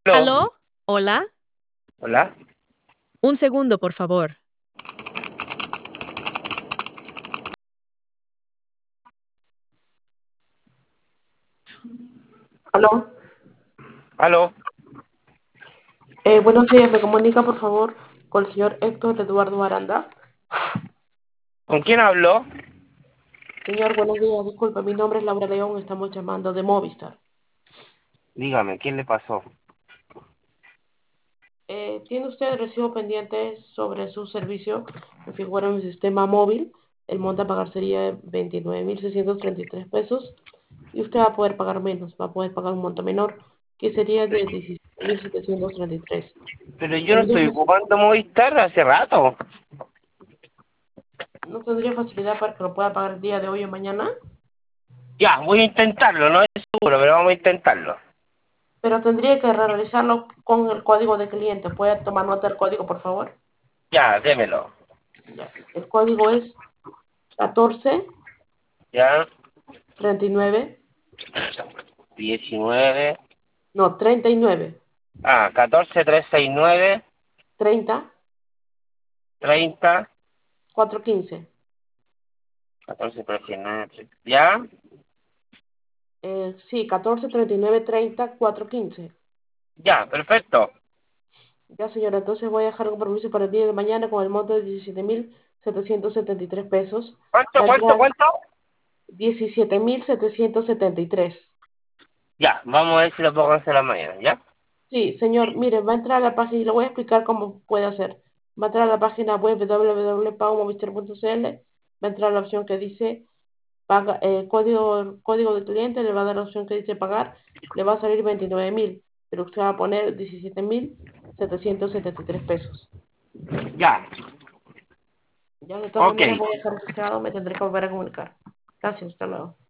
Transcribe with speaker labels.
Speaker 1: Aló,
Speaker 2: ¿Aló? ¿Hola?
Speaker 1: hola.
Speaker 2: Un segundo, por favor.
Speaker 3: Aló,
Speaker 1: Aló,
Speaker 3: buenos días, me comunica por favor con el señor Héctor Eduardo Aranda.
Speaker 1: ¿con quién habló?
Speaker 3: Señor, buenos días, disculpe, mi nombre es Laura León, estamos llamando de Movistar.
Speaker 1: Dígame, ¿quién le pasó?
Speaker 3: ¿Tiene usted recibo pendiente sobre su servicio? Me figura en mi sistema móvil, el monto a pagar sería 29.633 pesos y usted va a poder pagar menos, va a poder pagar un monto menor, que sería de 17.733.
Speaker 1: Pero yo no
Speaker 3: ¿Tendría,
Speaker 1: estoy ocupando Movistar hace rato.
Speaker 3: no tendría facilidad para que lo pueda pagar el día de hoy o mañana?
Speaker 1: Ya, voy a intentarlo, no es seguro, pero vamos a intentarlo.
Speaker 3: Pero tendría que realizarlo con el código de cliente. ¿Puede tomar nota del código, por favor?
Speaker 1: Ya, démelo.
Speaker 3: Ya. El código es 14
Speaker 1: Ya,
Speaker 3: 39,
Speaker 1: 19.
Speaker 3: no, 39,
Speaker 1: 14369
Speaker 3: 30,
Speaker 1: 30
Speaker 3: 415.
Speaker 1: 14369. Ya,
Speaker 3: Sí, 14 39 30 415.
Speaker 1: ya, perfecto.
Speaker 3: Ya, señora, entonces voy a dejar un compromiso para el día de mañana con el monto de 17.773 pesos.
Speaker 1: ¿Cuánto,
Speaker 3: Va a
Speaker 1: cuánto,
Speaker 3: entrar
Speaker 1: cuánto?
Speaker 3: 17.773.
Speaker 1: Ya, vamos a ver si lo puedo cancelar mañana, ¿ya?
Speaker 3: Sí, señor, mire, va a entrar a la página y le voy a explicar cómo puede hacer. Va a entrar a la página web www.pagomovistar.cl, va a entrar a la opción que dice paga, código de cliente, le va a dar la opción que dice pagar, le va a salir 29.000, pero usted va a poner 17.773 pesos.
Speaker 1: Ya,
Speaker 3: Ya de todas
Speaker 1: ok.
Speaker 3: maneras voy a dejar registrado, me tendré que volver a comunicar. Gracias, hasta luego.